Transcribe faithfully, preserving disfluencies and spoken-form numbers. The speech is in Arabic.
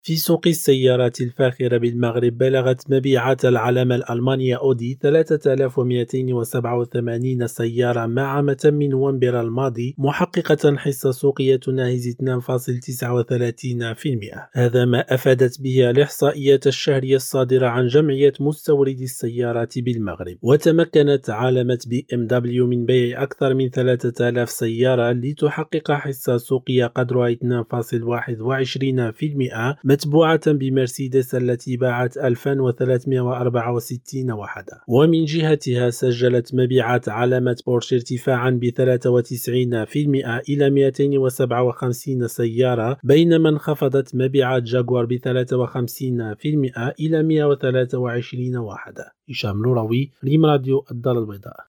في سوق السيارات الفاخرة بالمغرب بلغت مبيعات العلامة الألمانية أودي ثلاثة آلاف ومئتين وسبعة وثمانين سيارة مع عام من نوفمبر الماضي، محققة حصة سوقية تناهز اثنين فاصلة تسعة وثلاثين بالمئة. هذا ما أفادت به الإحصائيات الشهرية الصادرة عن جمعية مستوردي السيارات بالمغرب. وتمكنت علامة بي إم دبليو من بيع أكثر من ثلاثة آلاف سيارة لتحقق حصة سوقية قدرها اثنين فاصلة واحد وعشرين بالمئة، متبوعة بمرسيدس التي باعت ألفين وثلاثمئة وأربعة وستين وحدة. ومن جهتها سجلت مبيعات علامة بورش ارتفاعا ب ثلاثة وتسعين بالمئة إلى مئتين وسبعة وخمسين سيارة، بينما انخفضت مبيعات جاكوار ب ثلاثة وخمسين بالمئة إلى مئة وثلاثة وعشرين وحدة. هشام لوروي، ريم راديو الدار البيضاء.